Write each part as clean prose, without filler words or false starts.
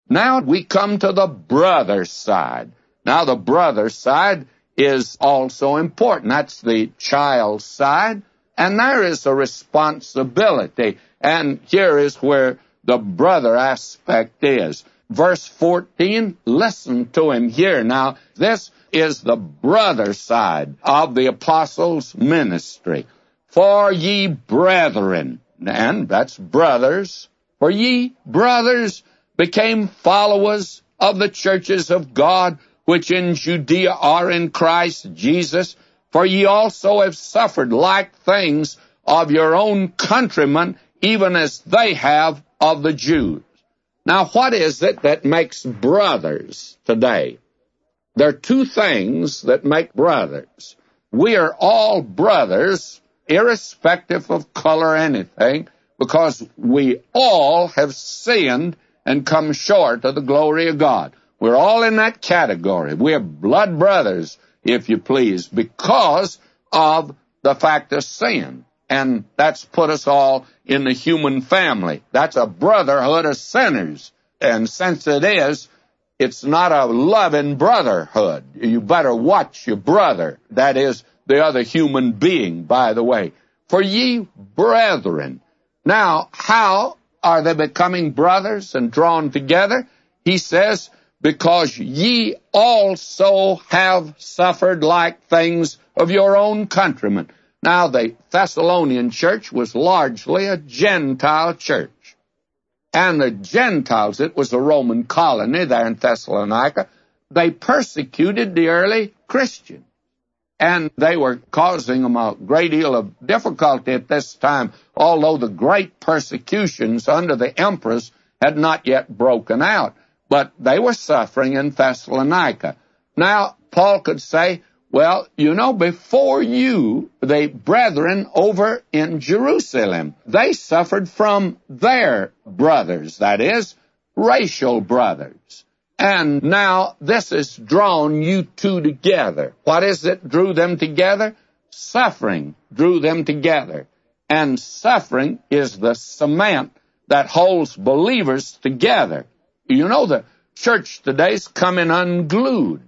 Now we come to the brother side. Now the brother side is also important. That's the child side. And there is a responsibility. And here is where the brother aspect is. Verse 14, listen to him here. Now, this is the brother side of the apostles' ministry. For ye brethren, and that's brothers, for ye brothers became followers of the churches of God, which in Judea are in Christ Jesus. For ye also have suffered like things of your own countrymen, even as they have of the Jews. Now, what is it that makes brothers today? There are two things that make brothers. We are all brothers, irrespective of color or anything, because we all have sinned and come short of the glory of God. We're all in that category. We are blood brothers, if you please, because of the fact of sin. And that's put us all in the human family. That's a brotherhood of sinners. And since it is, it's not a loving brotherhood. You better watch your brother. That is the other human being, by the way. For ye brethren. Now, how are they becoming brothers and drawn together? He says, because ye also have suffered like things of your own countrymen. Now, the Thessalonian church was largely a Gentile church. And the Gentiles, it was a Roman colony there in Thessalonica, they persecuted the early Christians. And they were causing them a great deal of difficulty at this time, although the great persecutions under the emperors had not yet broken out. But they were suffering in Thessalonica. Now, Paul could say, well, you know, before you, the brethren over in Jerusalem, they suffered from their brothers, that is, racial brothers. And now this has drawn you two together. What is it drew them together? Suffering drew them together. And suffering is the cement that holds believers together. You know, the church today's coming unglued.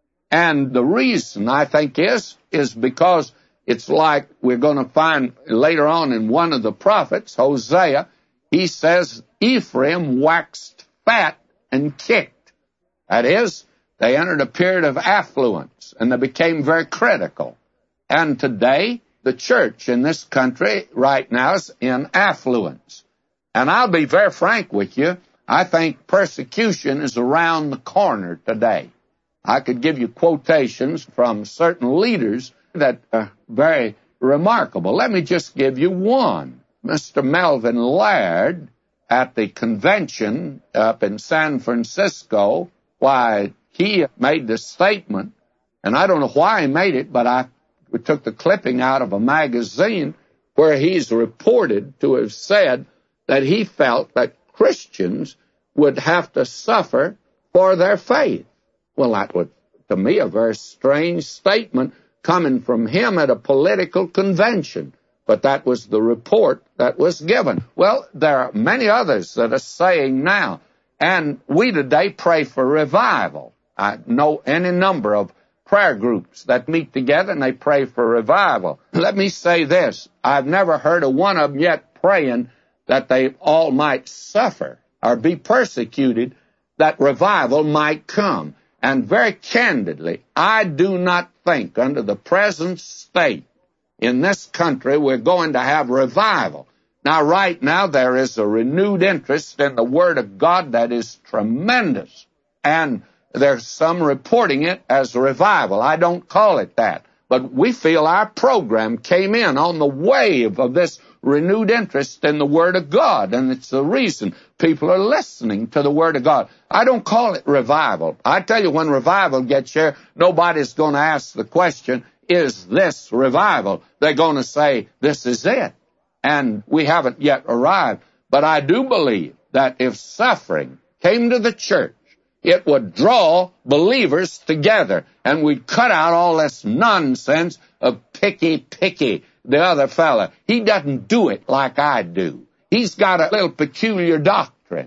And the reason, I think, is because it's like we're going to find later on in one of the prophets, Hosea, he says, Ephraim waxed fat and kicked. That is, they entered a period of affluence, and they became very critical. And today, the church in this country right now is in affluence. And I'll be very frank with you, I think persecution is around the corner today. I could give you quotations from certain leaders that are very remarkable. Let me just give you one. Mr. Melvin Laird at the convention up in San Francisco, why, he made this statement, and I don't know why he made it, but we took the clipping out of a magazine where he's reported to have said that he felt that Christians would have to suffer for their faith. Well, that was, to me, a very strange statement coming from him at a political convention. But that was the report that was given. Well, there are many others that are saying now, and we today pray for revival. I know any number of prayer groups that meet together and they pray for revival. Let me say this. I've never heard of one of them yet praying that they all might suffer or be persecuted, that revival might come. And very candidly, I do not think under the present state in this country we're going to have revival. Now, right now, there is a renewed interest in the Word of God that is tremendous. And there's some reporting it as a revival. I don't call it that. But we feel our program came in on the wave of this renewed interest in the Word of God, and it's the reason people are listening to the Word of God. I don't call it revival. I tell you, when revival gets here, nobody's going to ask the question, is this revival? They're going to say, this is it. And we haven't yet arrived. But I do believe that if suffering came to the church, it would draw believers together, and we'd cut out all this nonsense of picky, the other fella. He doesn't do it like I do. He's got a little peculiar doctrine.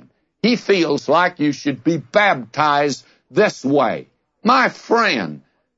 he feels like you should be baptized this way. My friend,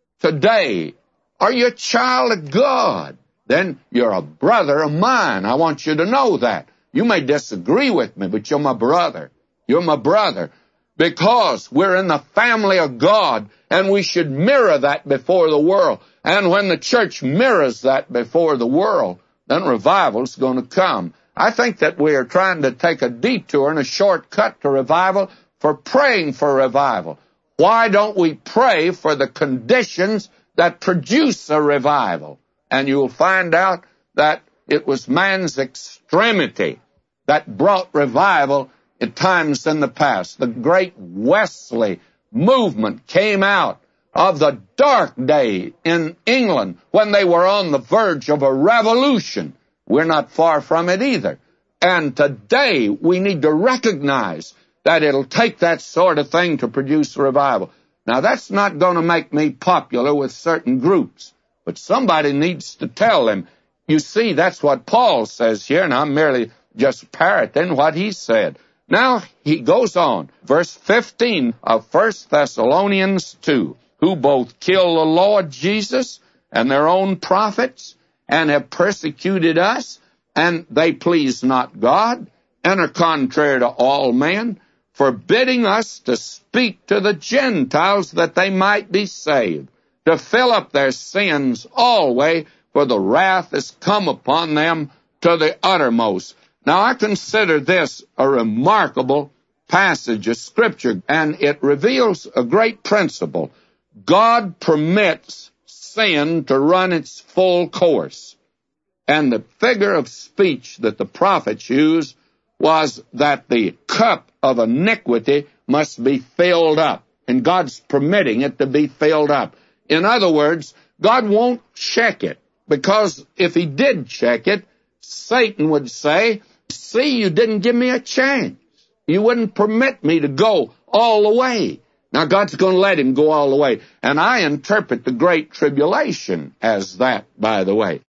today, are you a child of God? Then you're a brother of mine. I want you to know that. You may disagree with me, but you're my brother. You're my brother. Because we're in the family of God, and we should mirror that before the world. And when the church mirrors that before the world, then revival's going to come. I think that we are trying to take a detour and a shortcut to revival for praying for revival. Why don't we pray for the conditions that produce a revival? And you'll find out that it was man's extremity that brought revival at times in the past. The great Wesley movement came out of the dark day in England when they were on the verge of a revolution. We're not far from it either. And today we need to recognize that it'll take that sort of thing to produce revival. Now, that's not going to make me popular with certain groups, but somebody needs to tell them. You see, that's what Paul says here, and I'm merely just parroting what he said. Now, he goes on, verse 15 of 1 Thessalonians 2, who both killed the Lord Jesus and their own prophets, and have persecuted us, and they please not God, and are contrary to all men, forbidding us to speak to the Gentiles that they might be saved, to fill up their sins always, for the wrath is come upon them to the uttermost. Now, I consider this a remarkable passage of Scripture, and it reveals a great principle. God permits sin to run its full course. And the figure of speech that the prophets used was that the cup of iniquity must be filled up, and God's permitting it to be filled up. In other words, God won't check it, because if he did check it, Satan would say, see, you didn't give me a chance. You wouldn't permit me to go all the way. Now, God's going to let him go all the way. And I interpret the Great Tribulation as that, by the way.